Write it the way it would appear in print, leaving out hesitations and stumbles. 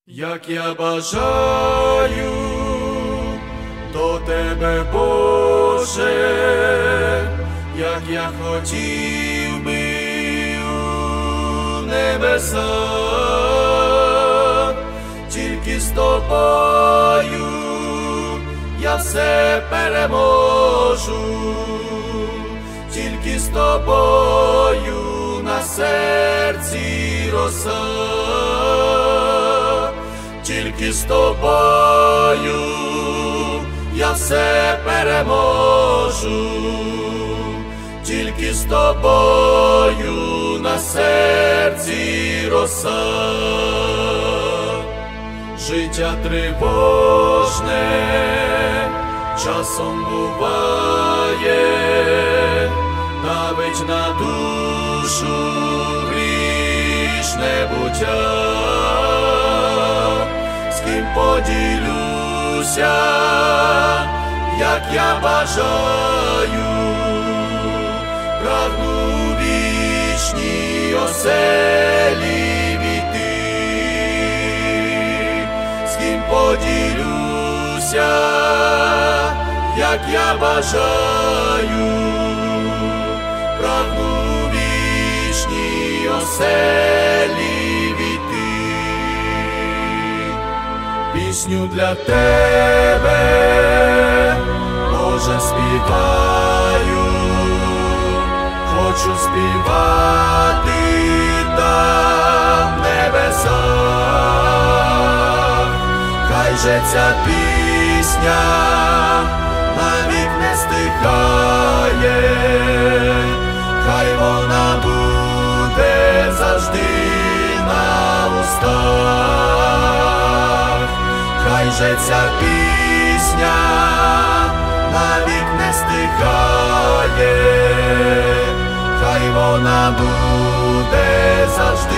Як я бажаю до тебе, Боже, як я хотів би у небеса, тільки з тобою я все переможу, тільки з тобою на серці роса. Тільки з тобою я все переможу, тільки з тобою на серці роса. Життя тривожне часом буває, давить на душу грішне буття. З ким поділюся, як я бажаю, прагну у вічній оселі війти. З ким поділюся, як я бажаю, прагну у вічній оселі війти. Пісню для тебе, Боже, співаю, хочу співати там в небесах. Хай же ця пісня навік не стихає, хай вона буде завжди на устах. Хай же ця пісня навік не стихає, хай вона буде завжди